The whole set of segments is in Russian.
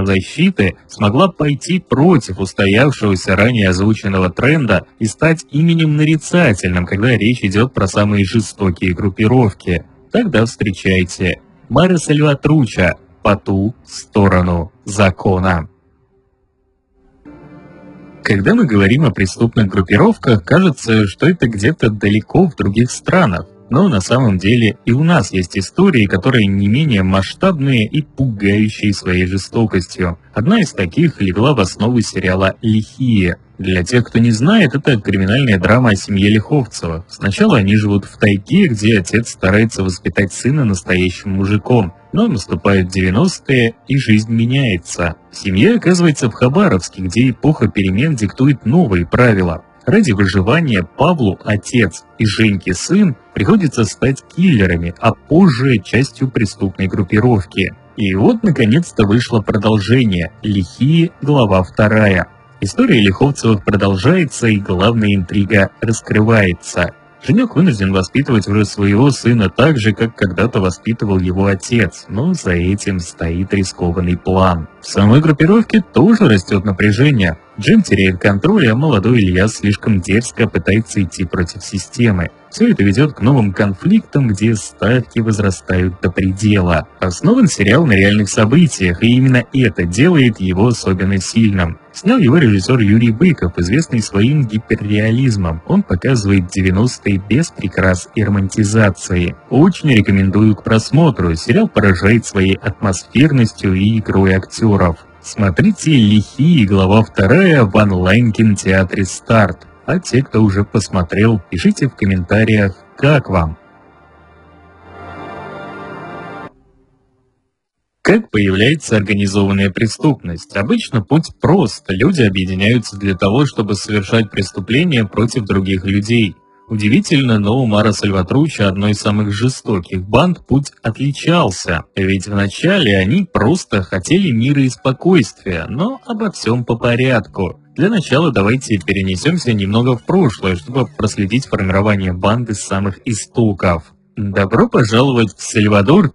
самозащиты смогла пойти против устоявшегося ранее озвученного тренда и стать именем нарицательным, когда речь идет про самые жестокие группировки. Тогда встречайте Маро Сальватруччо по ту сторону закона. Когда мы говорим о преступных группировках, кажется, что это где-то далеко в других странах. Но на самом деле и у нас есть истории, которые не менее масштабные и пугающие своей жестокостью. Одна из таких легла в основу сериала «Лихие». Для тех, кто не знает, это криминальная драма о семье Лиховцевых. Сначала они живут в тайге, где отец старается воспитать сына настоящим мужиком. Но наступают 90-е, и жизнь меняется. Семья оказывается в Хабаровске, где эпоха перемен диктует новые правила. Ради выживания Павлу отец и Женьке сын приходится стать киллерами, а позже частью преступной группировки. И вот наконец-то вышло продолжение «Лихие», глава 2. История Лиховцевых продолжается, и главная интрига раскрывается. Женек вынужден воспитывать уже своего сына так же, как когда-то воспитывал его отец, но за этим стоит рискованный план. В самой группировке тоже растет напряжение. Джим теряет контроль, а молодой Илья слишком дерзко пытается идти против системы. Все это ведет к новым конфликтам, где ставки возрастают до предела. Основан сериал на реальных событиях, и именно это делает его особенно сильным. Снял его режиссер Юрий Быков, известный своим гиперреализмом. Он показывает 90-е без прикрас и романтизации. Очень рекомендую к просмотру. Сериал поражает своей атмосферностью и игрой актеров. Смотрите «Лихие», глава 2 в онлайн-кинотеатре «Старт». А те, кто уже посмотрел, пишите в комментариях, как вам. Как появляется организованная преступность? Обычно путь прост. Люди объединяются для того, чтобы совершать преступления против других людей. Удивительно, но у Маро Сальватруччо, одной из самых жестоких банд, путь отличался. Ведь вначале они просто хотели мира и спокойствия, но обо всем по порядку. Для начала давайте перенесемся немного в прошлое, чтобы проследить формирование банды с самых истоков. Добро пожаловать в Сальвадор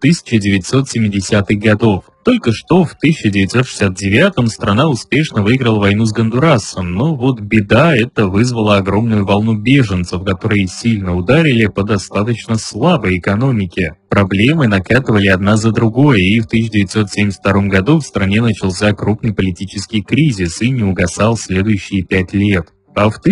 1970-х годов. Только что в 1969-м страна успешно выиграла войну с Гондурасом, но вот беда, это вызвало огромную волну беженцев, которые сильно ударили по достаточно слабой экономике. Проблемы накатывали одна за другой, и в 1972 году в стране начался крупный политический кризис и не угасал следующие 5 лет. А в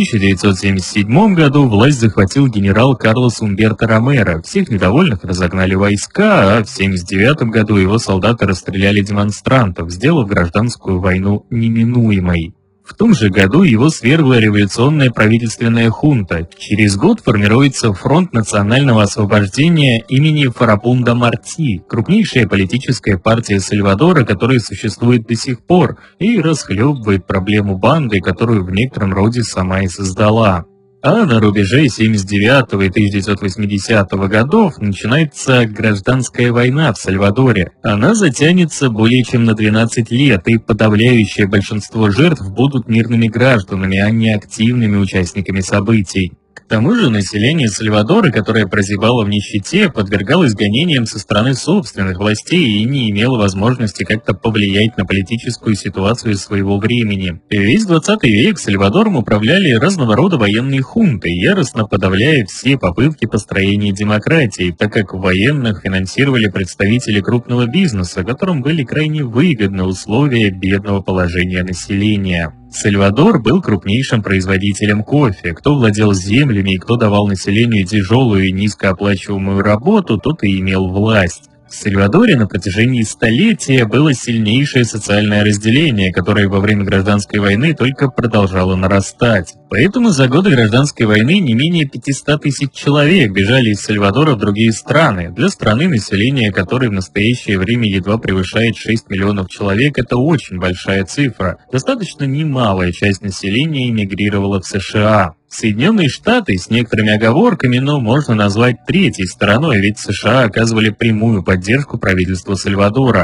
1977 году власть захватил генерал Карлос Умберто Ромеро. Всех недовольных разогнали войска, а в 1979 году его солдаты расстреляли демонстрантов, сделав гражданскую войну неминуемой. В том же году его свергла революционная правительственная хунта. Через год формируется Фронт национального освобождения имени Фарабунда Марти, крупнейшая политическая партия Сальвадора, которая существует до сих пор и расхлебывает проблему банды, которую в некотором роде сама и создала. А на рубеже 1979 и 1980 годов начинается гражданская война в Сальвадоре. Она затянется более чем на 12 лет, и подавляющее большинство жертв будут мирными гражданами, а не активными участниками событий. К тому же население Сальвадора, которое прозябало в нищете, подвергалось гонениям со стороны собственных властей и не имело возможности как-то повлиять на политическую ситуацию своего времени. Весь 20 век Сальвадором управляли разного рода военные хунты, яростно подавляя все попытки построения демократии, так как военных финансировали представители крупного бизнеса, которым были крайне выгодны условия бедного положения населения. Сальвадор был крупнейшим производителем кофе. Кто владел землями и кто давал населению тяжелую и низкооплачиваемую работу, тот и имел власть. В Сальвадоре на протяжении столетия было сильнейшее социальное разделение, которое во время гражданской войны только продолжало нарастать. Поэтому за годы гражданской войны не менее 500 тысяч человек бежали из Сальвадора в другие страны. Для страны, население которой в настоящее время едва превышает 6 миллионов человек, это очень большая цифра. Достаточно немалая часть населения эмигрировала в США. Соединенные Штаты с некоторыми оговорками, но можно назвать третьей стороной, ведь США оказывали прямую поддержку правительству Сальвадора. В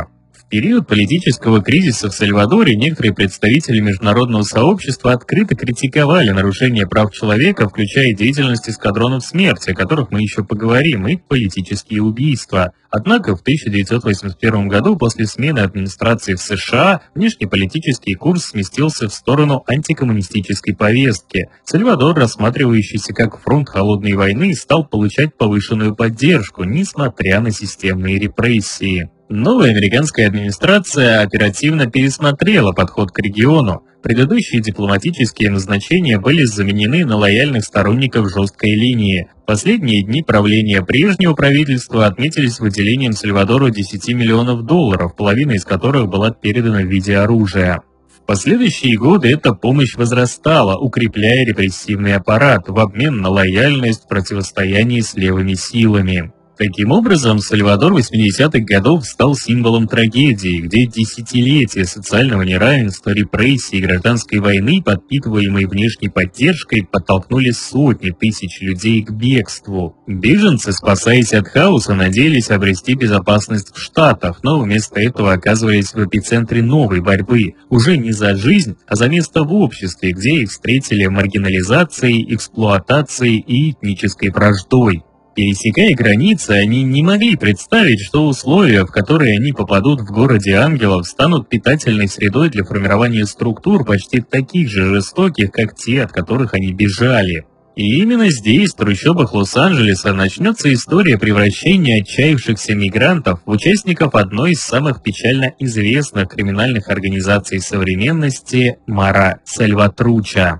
период политического кризиса в Сальвадоре некоторые представители международного сообщества открыто критиковали нарушения прав человека, включая деятельность эскадронов смерти, о которых мы еще поговорим, и политические убийства. Однако в 1981 году, после смены администрации в США, внешнеполитический курс сместился в сторону антикоммунистической повестки. Сальвадор, рассматривающийся как фронт холодной войны, стал получать повышенную поддержку, несмотря на системные репрессии. Новая американская администрация оперативно пересмотрела подход к региону. Предыдущие дипломатические назначения были заменены на лояльных сторонников жесткой линии. Последние дни правления прежнего правительства отметились выделением Сальвадору $10 миллионов, половина из которых была передана в виде оружия. В последующие годы эта помощь возрастала, укрепляя репрессивный аппарат в обмен на лояльность в противостоянии с левыми силами. Таким образом, Сальвадор 80-х годов стал символом трагедии, где десятилетия социального неравенства, репрессий и гражданской войны, подпитываемой внешней поддержкой, подтолкнули сотни тысяч людей к бегству. Беженцы, спасаясь от хаоса, надеялись обрести безопасность в Штатах, но вместо этого оказывались в эпицентре новой борьбы, уже не за жизнь, а за место в обществе, где их встретили маргинализацией, эксплуатацией и этнической враждой. Пересекая границы, они не могли представить, что условия, в которые они попадут в городе ангелов, станут питательной средой для формирования структур почти таких же жестоких, как те, от которых они бежали. И именно здесь, в трущобах Лос-Анджелеса, начнется история превращения отчаявшихся мигрантов в участников одной из самых печально известных криминальных организаций современности – Мара Сальватруча.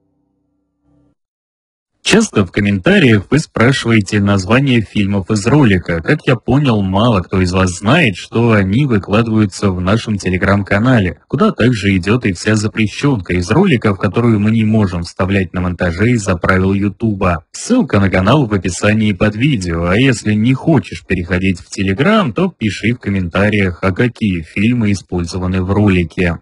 Часто в комментариях вы спрашиваете названия фильмов из ролика. Как я понял, мало кто из вас знает, что они выкладываются в нашем телеграм-канале, куда также идет и вся запрещенка из роликов, которую мы не можем вставлять на монтаже из-за правил Ютуба. Ссылка на канал в описании под видео, а если не хочешь переходить в телеграм, то пиши в комментариях, а какие фильмы использованы в ролике.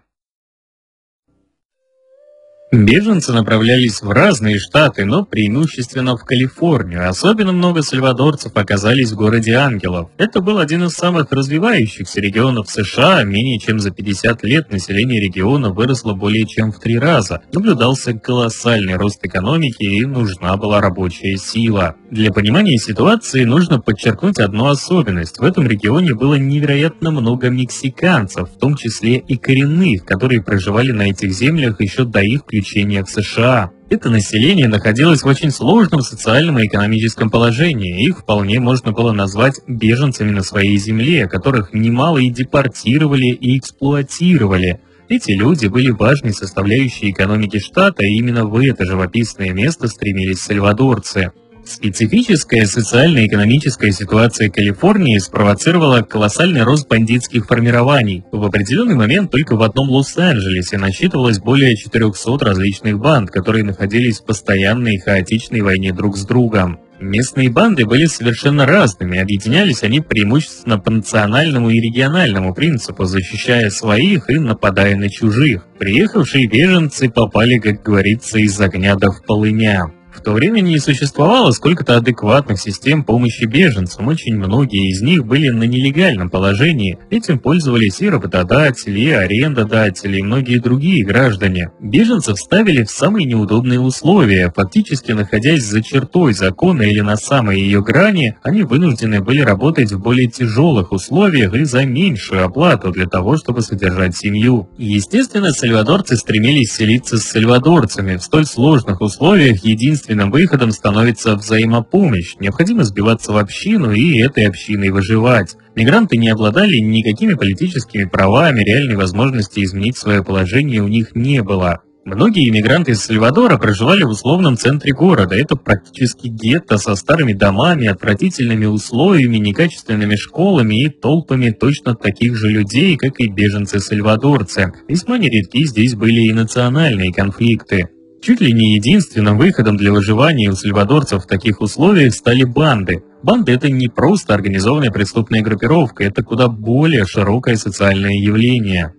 Беженцы направлялись в разные штаты, но преимущественно в Калифорнию. Особенно много сальвадорцев оказались в городе Ангелов. Это был один из самых развивающихся регионов США. Менее чем за 50 лет население региона выросло более чем в 3 раза. Наблюдался колоссальный рост экономики и нужна была рабочая сила. Для понимания ситуации нужно подчеркнуть одну особенность. В этом регионе было невероятно много мексиканцев, в том числе и коренных, которые проживали на этих землях еще до их включения в США. Это население находилось в очень сложном социальном и экономическом положении. Их вполне можно было назвать беженцами на своей земле, которых немало и депортировали, и эксплуатировали. Эти люди были важной составляющей экономики штата, и именно в это живописное место стремились сальвадорцы. Специфическая социально-экономическая ситуация Калифорнии спровоцировала колоссальный рост бандитских формирований. В определенный момент только в одном Лос-Анджелесе насчитывалось более 400 различных банд, которые находились в постоянной и хаотичной войне друг с другом. Местные банды были совершенно разными, объединялись они преимущественно по национальному и региональному принципу, защищая своих и нападая на чужих. Приехавшие беженцы попали, как говорится, из огня до в полыня. В то время не существовало сколько-то адекватных систем помощи беженцам, очень многие из них были на нелегальном положении, этим пользовались и работодатели, и арендодатели, и многие другие граждане. Беженцев ставили в самые неудобные условия, фактически находясь за чертой закона или на самой ее грани, они вынуждены были работать в более тяжелых условиях и за меньшую оплату для того, чтобы содержать семью. Естественно, сальвадорцы стремились селиться с сальвадорцами, в столь сложных условиях единственным выходом становится взаимопомощь. Необходимо сбиваться в общину и этой общиной выживать. Мигранты не обладали никакими политическими правами, реальной возможности изменить свое положение у них не было. Многие иммигранты из Сальвадора проживали в условном центре города. Это практически гетто со старыми домами, отвратительными условиями, некачественными школами и толпами точно таких же людей, как и беженцы-сальвадорцы. Весьма нередки здесь были и национальные конфликты. Чуть ли не единственным выходом для выживания у сальвадорцев в таких условиях стали банды. Банды – это не просто организованная преступная группировка, это куда более широкое социальное явление.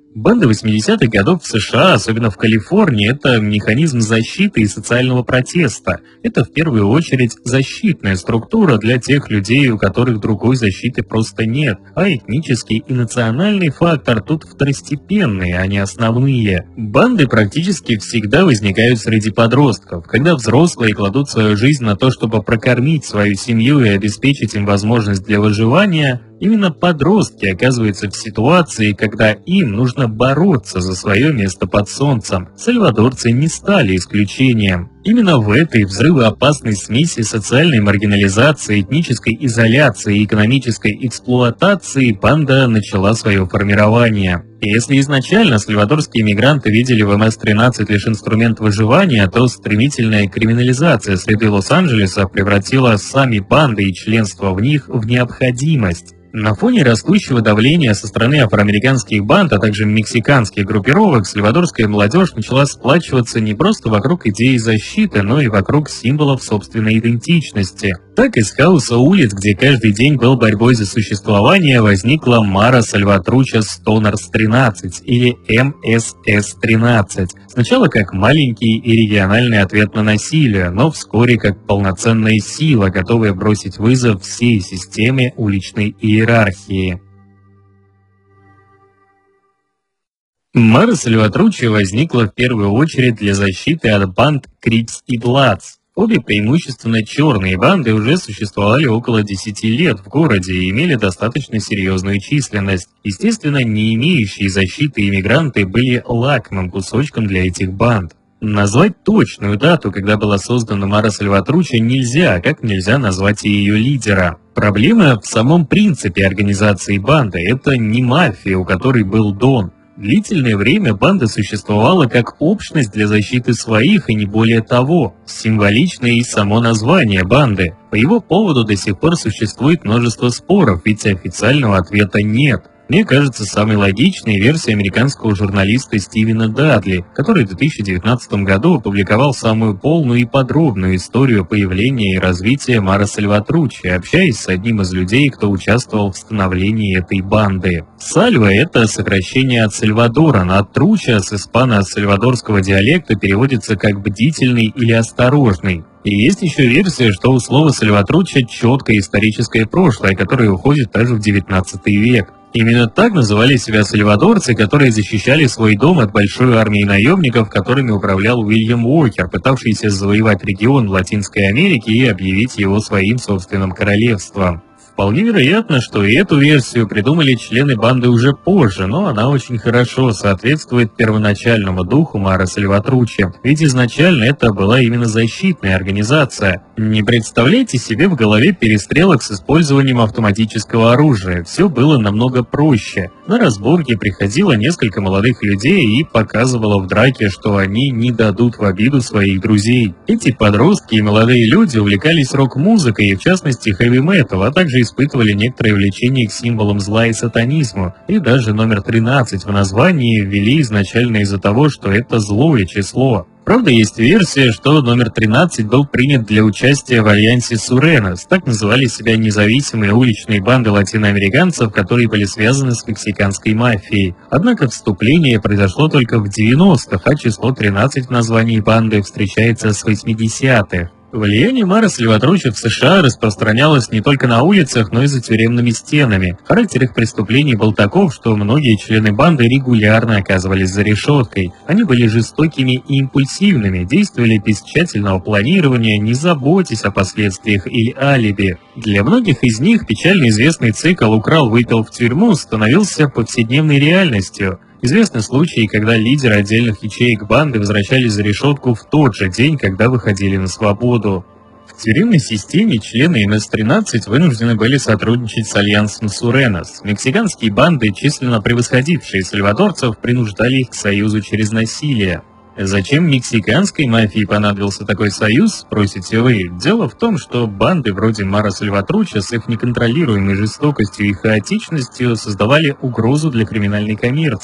Банды 80-х годов в США, особенно в Калифорнии, это механизм защиты и социального протеста. Это в первую очередь защитная структура для тех людей, у которых другой защиты просто нет. А этнический и национальный фактор тут второстепенные, а не основные. Банды практически всегда возникают среди подростков, когда взрослые кладут свою жизнь на то, чтобы прокормить свою семью и обеспечить им возможность для выживания. Именно подростки оказываются в ситуации, когда им нужно бороться за свое место под солнцем. Сальвадорцы не стали исключением. Именно в этой взрывоопасной смеси социальной маргинализации, этнической изоляции и экономической эксплуатации банда начала свое формирование. И если изначально сальвадорские мигранты видели в МС-13 лишь инструмент выживания, то стремительная криминализация среды Лос-Анджелеса превратила сами банды и членство в них в необходимость. На фоне растущего давления со стороны афроамериканских банд, а также мексиканских группировок, сальвадорская молодежь начала сплачиваться не просто вокруг идеи защиты, но и вокруг символов собственной идентичности. Так из хаоса улиц, где каждый день был борьбой за существование, возникла Мара Сальватруча Стонерс 13 или МСС-13. Сначала как маленький и региональный ответ на насилие, но вскоре как полноценная сила, готовая бросить вызов всей системе уличной иерархии. Мара Сальватруча возникла в первую очередь для защиты от банд Крипс и Бладс. Обе преимущественно черные банды уже существовали около 10 лет в городе и имели достаточно серьезную численность. Естественно, не имеющие защиты иммигранты были лакомым кусочком для этих банд. Назвать точную дату, когда была создана Мара Сальватруча, нельзя, как нельзя назвать и ее лидера. Проблема в самом принципе организации банды. Это не мафия, у которой был Дон. Длительное время банда существовала как общность для защиты своих и не более того. Символично и само название банды. По его поводу до сих пор существует множество споров, ведь официального ответа нет. Мне кажется, самой логичной версией американского журналиста Стивена Дадли, который в 2019 году опубликовал самую полную и подробную историю появления и развития Мара Сальватручи, общаясь с одним из людей, кто участвовал в становлении этой банды. Сальва – это сокращение от Сальвадора, а Труча с испано-сальвадорского диалекта переводится как «бдительный» или «осторожный». И есть еще версия, что у слова Сальватруча четкое историческое прошлое, которое уходит даже в 19 век. Именно так называли себя сальвадорцы, которые защищали свой дом от большой армии наемников, которыми управлял Уильям Уокер, пытавшийся завоевать регион Латинской Америки и объявить его своим собственным королевством. Вполне вероятно, что и эту версию придумали члены банды уже позже, но она очень хорошо соответствует первоначальному духу Мара Сальватручи, ведь изначально это была именно защитная организация. Не представляйте себе в голове перестрелок с использованием автоматического оружия, все было намного проще. На разборки приходило несколько молодых людей и показывало в драке, что они не дадут в обиду своих друзей. Эти подростки и молодые люди увлекались рок-музыкой и в частности хэви-метал, а также испытывали некоторое влечение к символам зла и сатанизму, и даже номер 13 в названии ввели изначально из-за того, что это злое число. Правда, есть версия, что номер 13 был принят для участия в альянсе Суренос, так называли себя независимые уличные банды латиноамериканцев, которые были связаны с мексиканской мафией. Однако вступление произошло только в 90-х, а число 13 в названии банды встречается с 80-х. Влияние Мара Сальватручи в США распространялось не только на улицах, но и за тюремными стенами. Характер их преступлений был таков, что многие члены банды регулярно оказывались за решеткой. Они были жестокими и импульсивными, действовали без тщательного планирования, не заботясь о последствиях или алиби. Для многих из них печально известный цикл «Украл, выпил в тюрьму» становился повседневной реальностью. Известны случаи, когда лидеры отдельных ячеек банды возвращались за решетку в тот же день, когда выходили на свободу. В тюремной системе члены МС-13 вынуждены были сотрудничать с альянсом Суренос. Мексиканские банды, численно превосходившие сальвадорцев, принуждали их к союзу через насилие. Зачем мексиканской мафии понадобился такой союз, спросите вы? Дело в том, что банды вроде Мара Сальватруча с их неконтролируемой жестокостью и хаотичностью создавали угрозу для криминальной коммерции.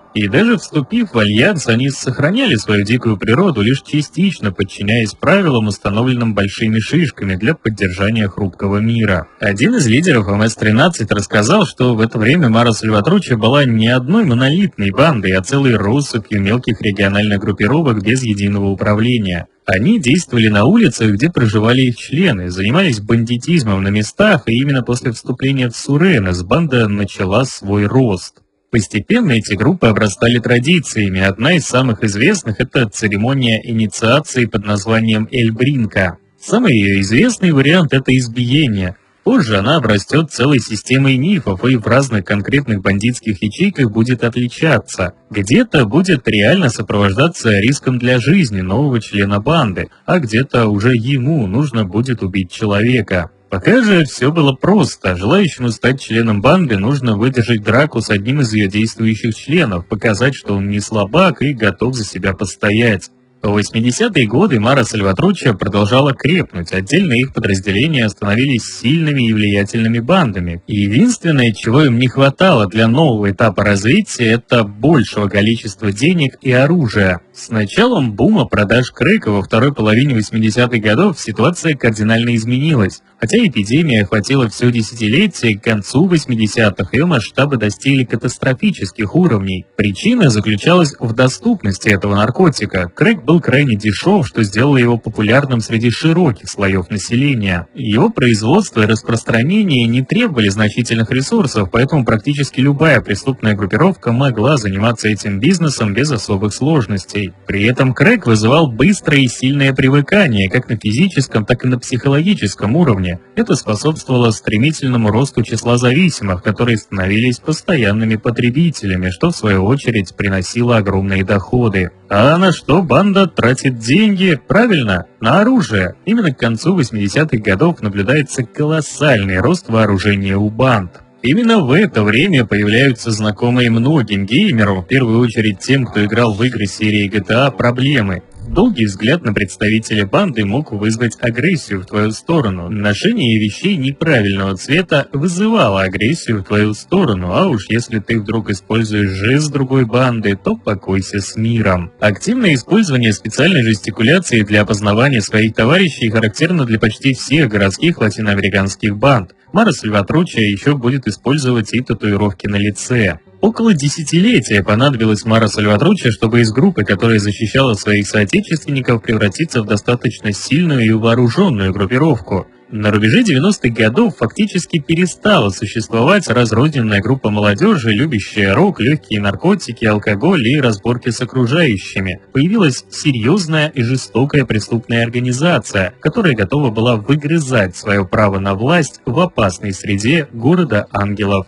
И даже вступив в альянс, они сохраняли свою дикую природу, лишь частично подчиняясь правилам, установленным большими шишками для поддержания хрупкого мира. Один из лидеров МС-13 рассказал, что в это время Мара Сальватруччи была не одной монолитной бандой, а целой россыпью мелких региональных группировок без единого управления. Они действовали на улицах, где проживали их члены, занимались бандитизмом на местах, и именно после вступления в Суренес банда начала свой рост. Постепенно эти группы обрастали традициями. Одна из самых известных – это церемония инициации под названием Эль-Бринка. Самый ее известный вариант – это избиение. Позже она обрастет целой системой мифов и в разных конкретных бандитских ячейках будет отличаться. Где-то будет реально сопровождаться риском для жизни нового члена банды, а где-то уже ему нужно будет убить человека. Пока же все было просто. Желающему стать членом банды нужно выдержать драку с одним из ее действующих членов, показать, что он не слабак и готов за себя постоять. В 80-е годы Мара Сальватруччи продолжала крепнуть, отдельные их подразделения становились сильными и влиятельными бандами. И единственное, чего им не хватало для нового этапа развития, это большего количества денег и оружия. С началом бума продаж крэка во второй половине 80-х годов ситуация кардинально изменилась. Хотя эпидемия охватила все десятилетие, к концу 80-х ее масштабы достигли катастрофических уровней. Причина заключалась в доступности этого наркотика. Крэк был крайне дешев, что сделало его популярным среди широких слоев населения. Его производство и распространение не требовали значительных ресурсов, поэтому практически любая преступная группировка могла заниматься этим бизнесом без особых сложностей. При этом крэк вызывал быстрое и сильное привыкание как на физическом, так и на психологическом уровне. Это способствовало стремительному росту числа зависимых, которые становились постоянными потребителями, что в свою очередь приносило огромные доходы. А на что банда тратит деньги? Правильно, на оружие. Именно к концу 80-х годов наблюдается колоссальный рост вооружения у банд. Именно в это время появляются знакомые многим геймерам, в первую очередь тем, кто играл в игры серии GTA, проблемы. Долгий взгляд на представителя банды мог вызвать агрессию в твою сторону. Ношение вещей неправильного цвета вызывало агрессию в твою сторону, а уж если ты вдруг используешь жест другой банды, то покойся с миром. Активное использование специальной жестикуляции для опознавания своих товарищей характерно для почти всех городских латиноамериканских банд. Мара Сальватруччи еще будет использовать и татуировки на лице. Около десятилетия понадобилось Мара Сальватруччи, чтобы из группы, которая защищала своих соотечественников, превратиться в достаточно сильную и вооруженную группировку. На рубеже 90-х годов фактически перестала существовать разрозненная группа молодежи, любящая рок, легкие наркотики, алкоголь и разборки с окружающими. Появилась серьезная и жестокая преступная организация, которая готова была выгрызать свое право на власть в опасной среде города ангелов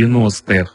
90-х.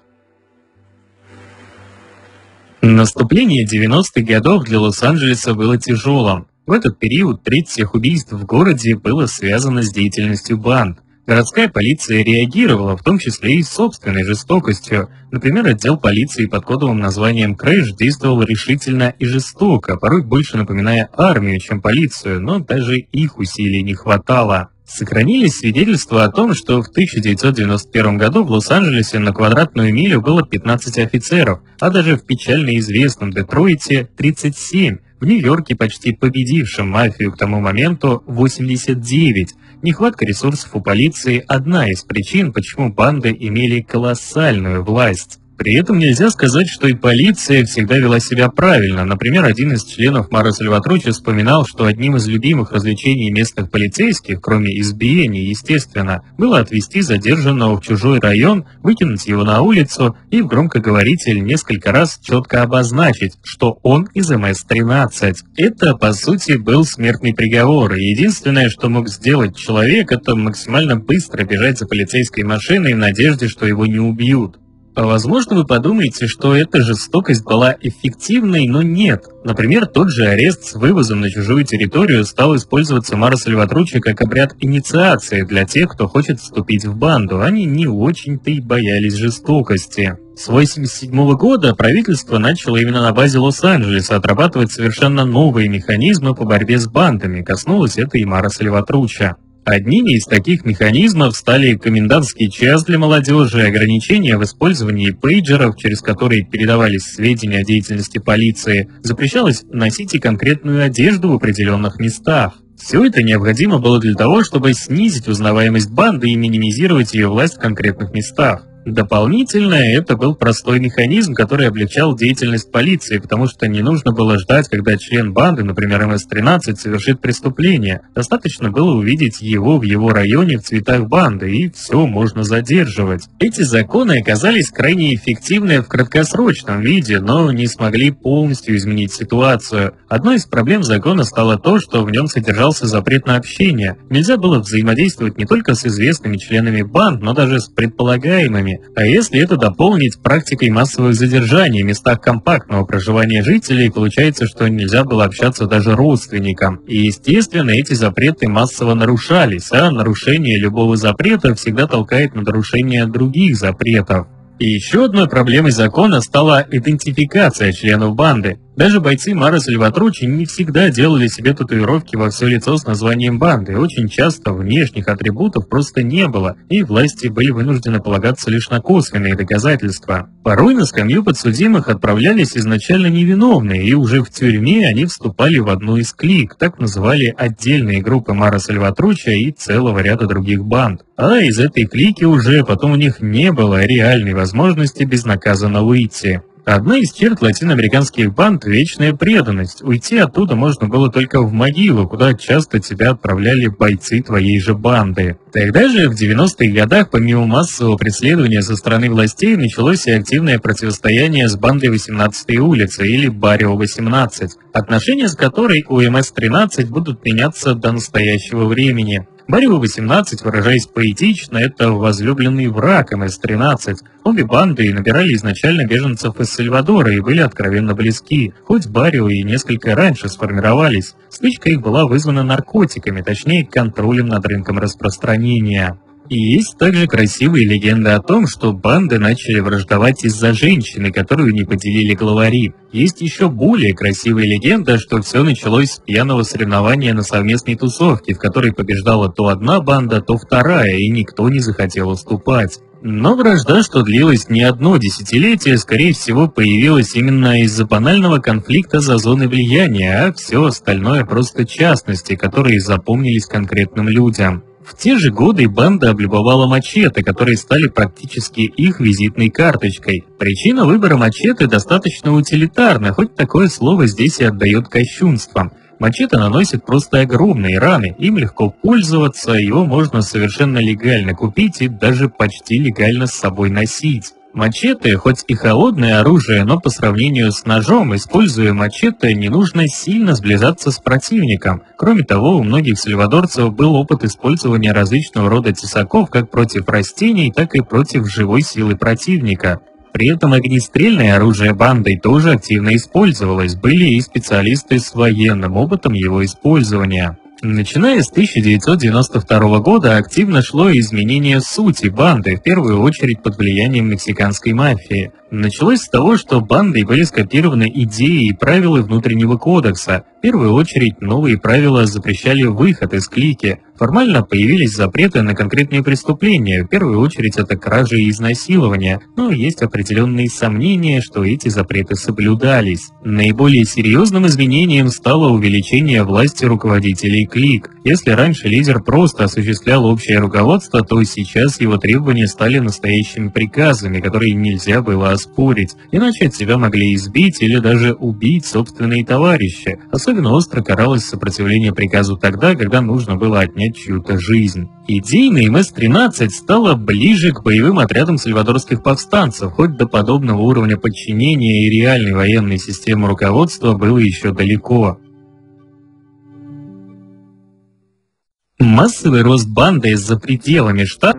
Наступление 90-х годов для Лос-Анджелеса было тяжелым. В этот период треть всех убийств в городе было связано с деятельностью банд. Городская полиция реагировала, в том числе и собственной жестокостью. Например, отдел полиции под кодовым названием «Крэш» действовал решительно и жестоко, порой больше напоминая армию, чем полицию, но даже их усилий не хватало. Сохранились свидетельства о том, что в 1991 году в Лос-Анджелесе на квадратную милю было 15 офицеров, а даже в печально известном Детройте 37, в Нью-Йорке, почти победившем мафию к тому моменту, 89. Нехватка ресурсов у полиции – одна из причин, почему банды имели колоссальную власть. При этом нельзя сказать, что и полиция всегда вела себя правильно. Например, один из членов Мара Сальватруччи вспоминал, что одним из любимых развлечений местных полицейских, кроме избиений, естественно, было отвезти задержанного в чужой район, выкинуть его на улицу и в громкоговоритель несколько раз четко обозначить, что он из МС-13. Это, по сути, был смертный приговор, и единственное, что мог сделать человек, это максимально быстро бежать за полицейской машиной в надежде, что его не убьют. Возможно, вы подумаете, что эта жестокость была эффективной, но нет. Например, тот же арест с вывозом на чужую территорию стал использоваться Мара Сальватруччи как обряд инициации для тех, кто хочет вступить в банду. Они не очень-то и боялись жестокости. С 1987 года правительство начало именно на базе Лос-Анджелеса отрабатывать совершенно новые механизмы по борьбе с бандами. Коснулось это и Мара Сальватруччи. Одними из таких механизмов стали комендантский час для молодежи, ограничения в использовании пейджеров, через которые передавались сведения о деятельности полиции, запрещалось носить и конкретную одежду в определенных местах. Все это необходимо было для того, чтобы снизить узнаваемость банды и минимизировать ее власть в конкретных местах. Дополнительно, это был простой механизм, который облегчал деятельность полиции, потому что не нужно было ждать, когда член банды, например, МС-13, совершит преступление. Достаточно было увидеть его в его районе в цветах банды, и все можно задерживать. Эти законы оказались крайне эффективны в краткосрочном виде, но не смогли полностью изменить ситуацию. Одной из проблем закона стало то, что в нем содержался запрет на общение. Нельзя было взаимодействовать не только с известными членами банд, но даже с предполагаемыми. А если это дополнить практикой массовых задержаний в местах компактного проживания жителей, получается, что нельзя было общаться даже родственникам. И естественно, эти запреты массово нарушались, а нарушение любого запрета всегда толкает на нарушение других запретов. И еще одной проблемой закона стала идентификация членов банды. Даже бойцы Мара Сальватруччи не всегда делали себе татуировки во все лицо с названием банды. Очень часто внешних атрибутов просто не было, и власти были вынуждены полагаться лишь на косвенные доказательства. Порой на скамью подсудимых отправлялись изначально невиновные, и уже в тюрьме они вступали в одну из клик, так называли отдельные группы Мара Сальватруччи и целого ряда других банд. А из этой клики уже потом у них не было реальной возможности безнаказанно выйти. Одна из черт латиноамериканских банд – вечная преданность. Уйти оттуда можно было только в могилу, куда часто тебя отправляли бойцы твоей же банды. Тогда же, в 90-х годах, помимо массового преследования со стороны властей, началось и активное противостояние с бандой 18-й улицы, или Баррио 18, отношения с которой у МС-13 будут меняться до настоящего времени. Баррио 18, выражаясь поэтично, это возлюбленный враг МС-13. Обе банды набирали изначально беженцев из Сальвадора и были откровенно близки, хоть Баррио и несколько раньше сформировались. Стычка их была вызвана наркотиками, точнее контролем над рынком распространения. И есть также красивые легенды о том, что банды начали враждовать из-за женщины, которую не поделили главари. Есть еще более красивая легенда, что все началось с пьяного соревнования на совместной тусовке, в которой побеждала то одна банда, то вторая, и никто не захотел уступать. Но вражда, что длилась не одно десятилетие, скорее всего появилась именно из-за банального конфликта за зоной влияния, а все остальное просто частности, которые запомнились конкретным людям. В те же годы банда облюбовала мачете, которые стали практически их визитной карточкой. Причина выбора мачете достаточно утилитарна, хоть такое слово здесь и отдает кощунством. Мачете наносит просто огромные раны, им легко пользоваться, его можно совершенно легально купить и даже почти легально с собой носить. Мачете, хоть и холодное оружие, но по сравнению с ножом, используя мачете, не нужно сильно сближаться с противником. Кроме того, у многих сальвадорцев был опыт использования различного рода тесаков как против растений, так и против живой силы противника. При этом огнестрельное оружие бандой тоже активно использовалось, были и специалисты с военным опытом его использования. Начиная с 1992 года активно шло изменение сути банды, в первую очередь под влиянием мексиканской мафии. Началось с того, что бандой были скопированы идеи и правила внутреннего кодекса. В первую очередь новые правила запрещали выход из клики. Формально появились запреты на конкретные преступления, в первую очередь это кражи и изнасилования, но есть определенные сомнения, что эти запреты соблюдались. Наиболее серьезным изменением стало увеличение власти руководителей клик. Если раньше лидер просто осуществлял общее руководство, то сейчас его требования стали настоящими приказами, которые нельзя было оспорить, иначе от тебя могли избить или даже убить собственные товарищи. Особенно остро каралось сопротивление приказу тогда, когда нужно было отнять чью-то жизнь. Идейно МС-13 стала ближе к боевым отрядам сальвадорских повстанцев, хоть до подобного уровня подчинения и реальной военной системы руководства было еще далеко. Массовый рост банды за пределами штата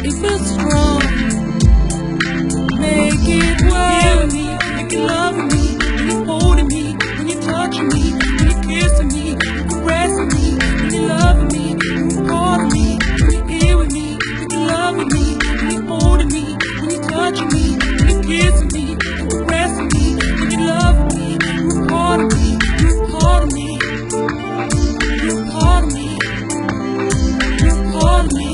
It feels strong. Make it work. Make it love me. When you're holding me, when you're touching me, when you're kissing me, caressing me, when you're loving me, when you're part of me, when you're here with me, when you're loving me, when you're holding me, when you're touching me, when you're kissing me, caressing me, when you're loving me, you're part of me, you're part of me, you're part of me, you're part of me.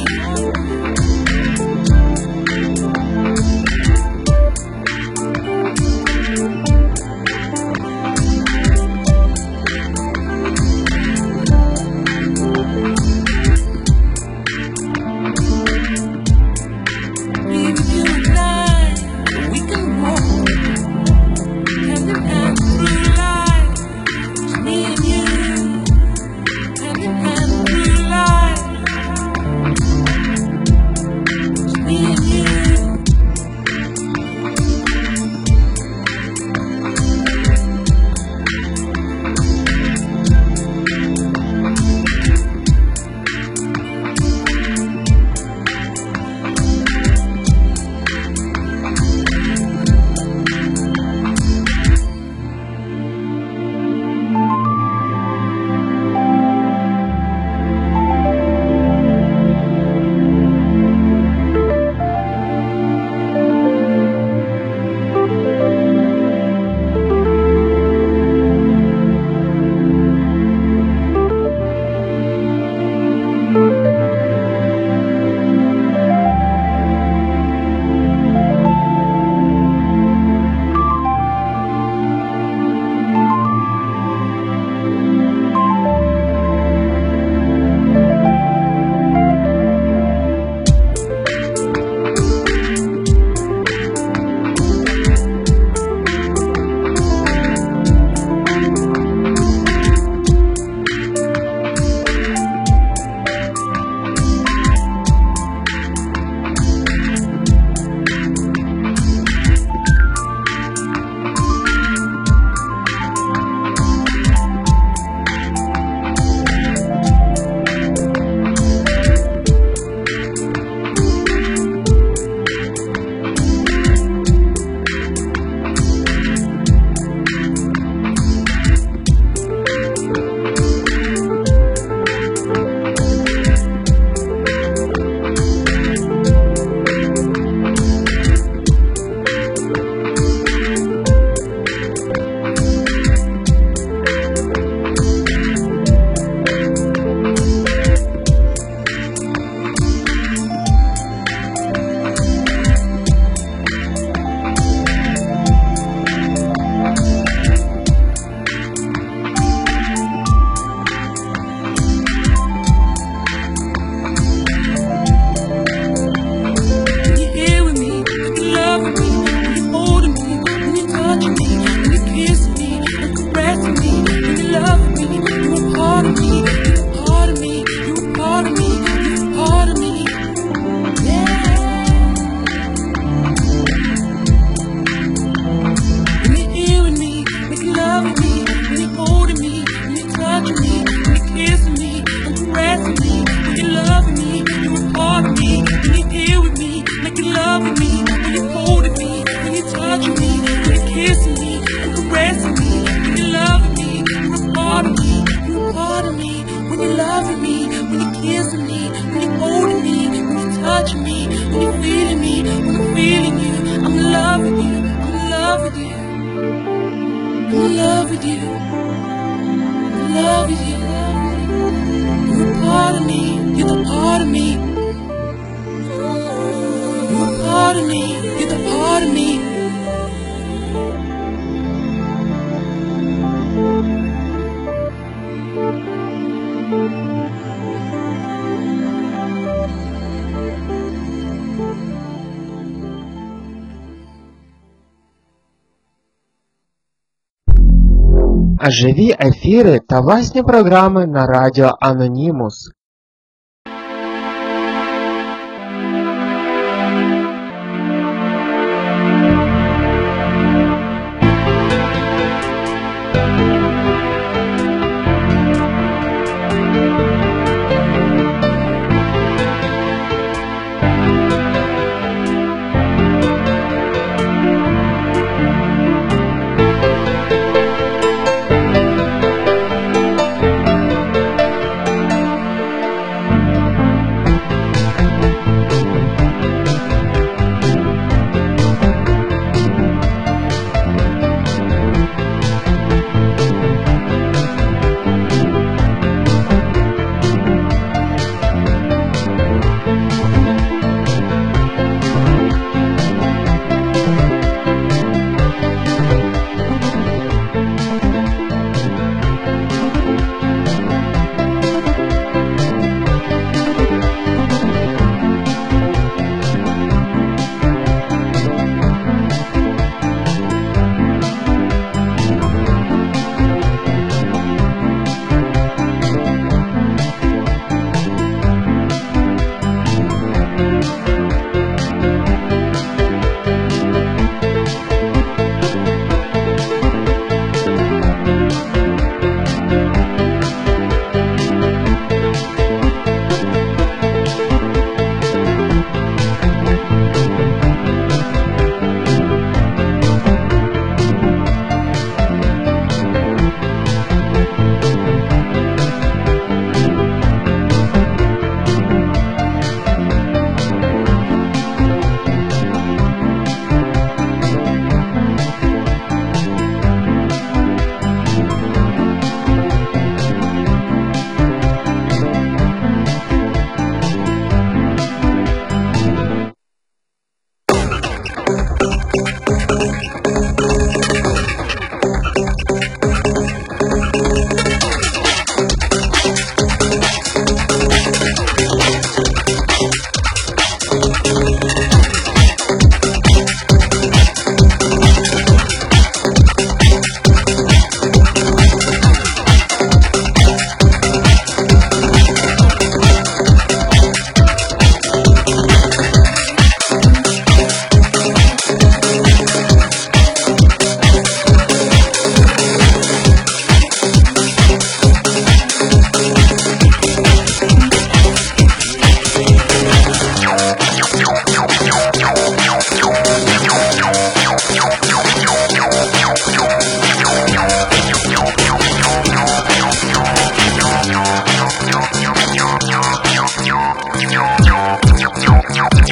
А живі ефіри та власні програми на радіо Анонімус.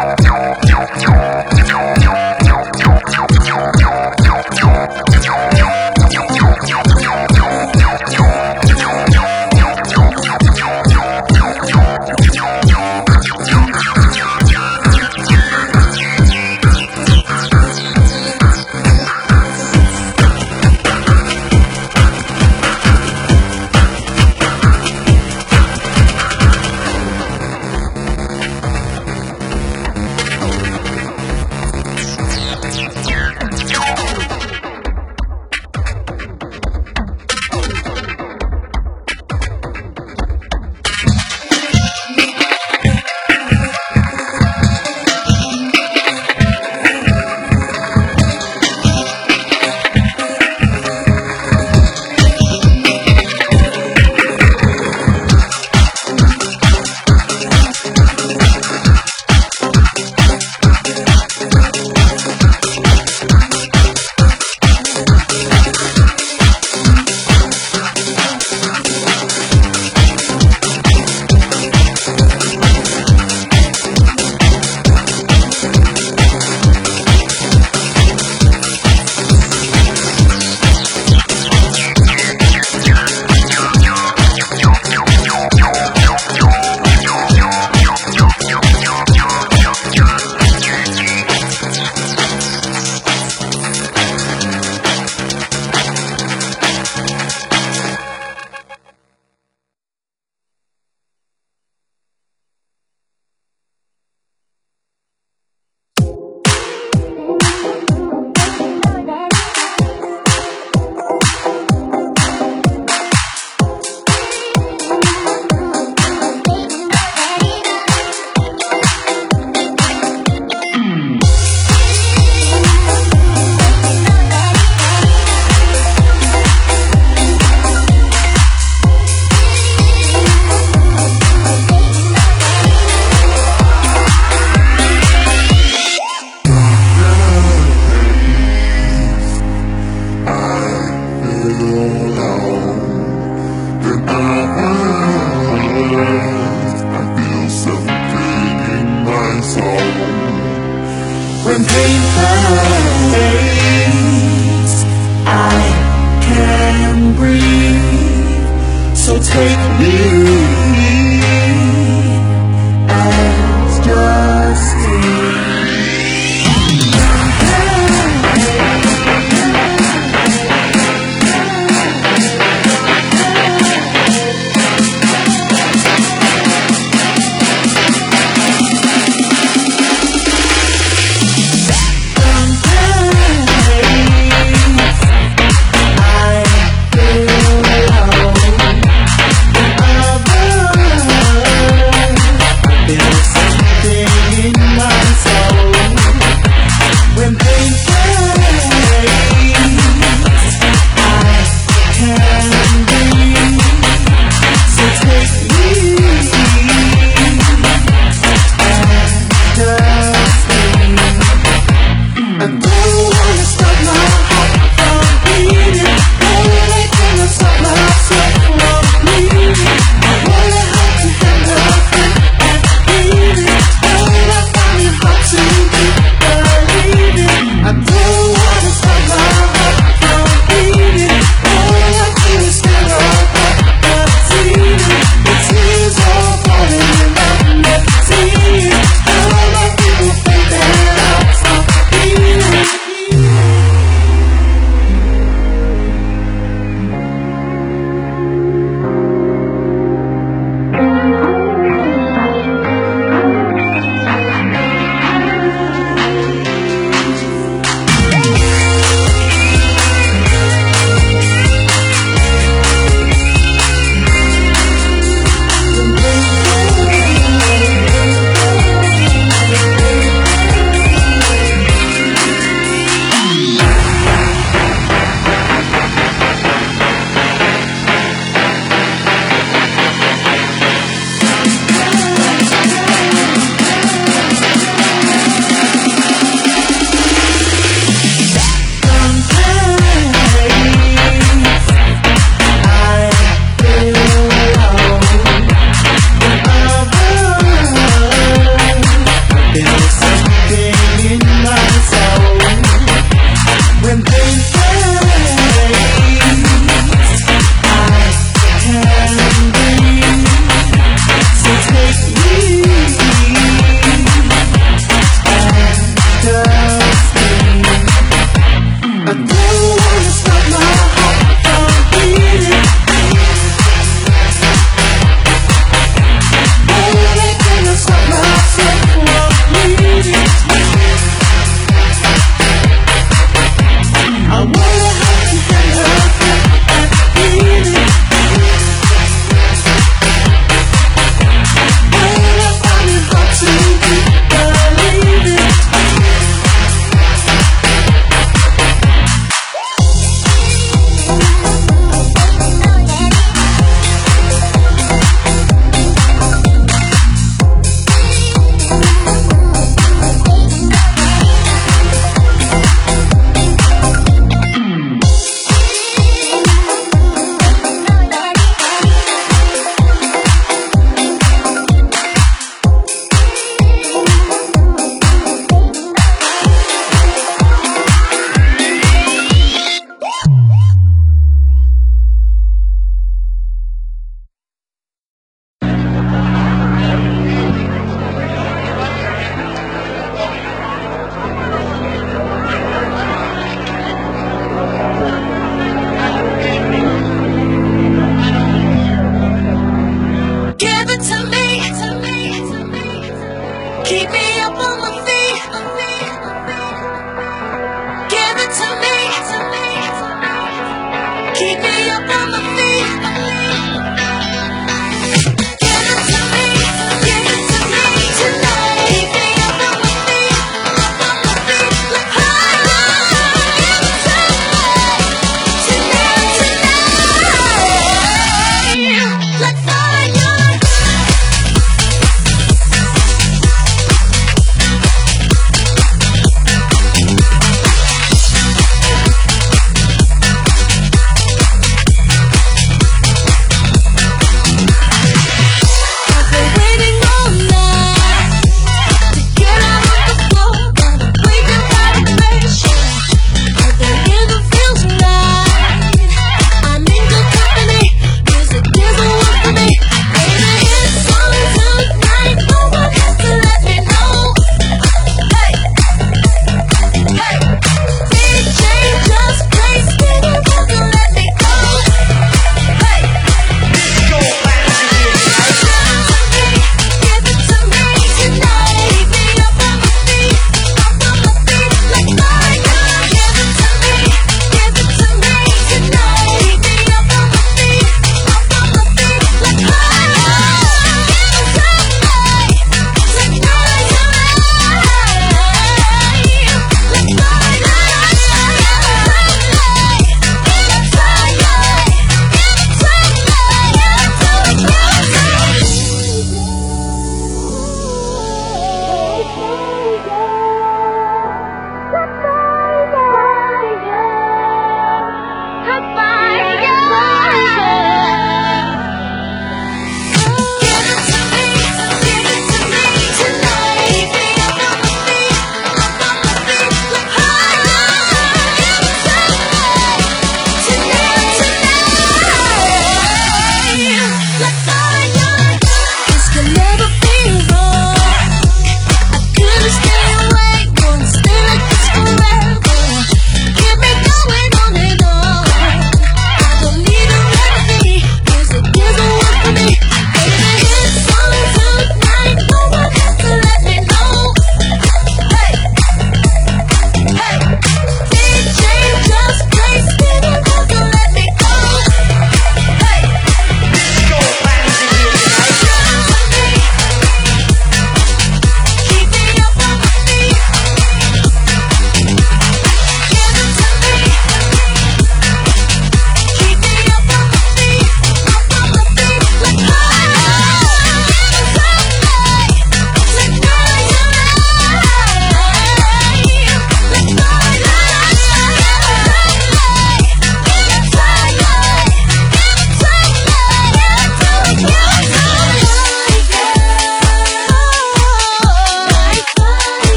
When pain fades, I can breathe. So take me as just I feel alone.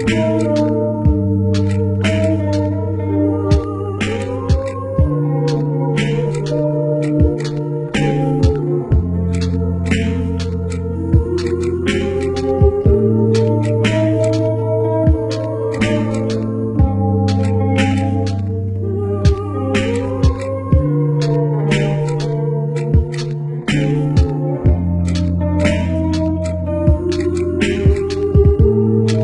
you.